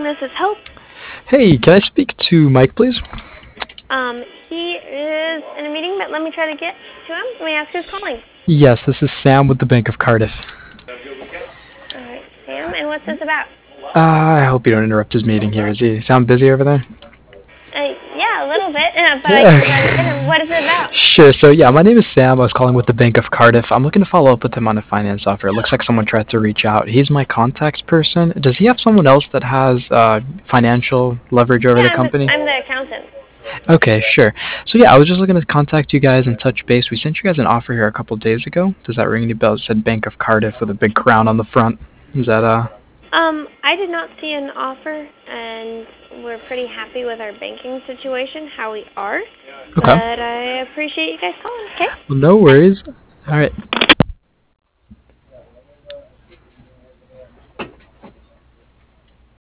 this is Hope. Hey, can I speak to Mike, please? He is in a meeting, but let me try to get to him. Let me ask who's calling. Yes, this is Sam with the Bank of Cardiff. Alright, Sam, and what's this about? I hope you don't interrupt his meeting here. Does he sound busy over there? Yeah, a little bit, but I can try to get him. What is it about? Sure. So yeah, my name is Sam. I was calling with the Bank of Cardiff. I'm looking to follow up with him on a finance offer. It looks like someone tried to reach out. He's my contact person. Does he have someone else that has financial leverage over Yeah, the company? I'm the accountant. Okay, sure. So yeah, I was just looking to contact you guys and touch base. We sent you guys an offer here a couple days ago. Does that ring any bells? It said Bank of Cardiff with a big crown on the front. Is that I did not see an offer, and we're pretty happy with our banking situation, how we are. okay? But I appreciate you guys calling, okay? Well, no worries. All right.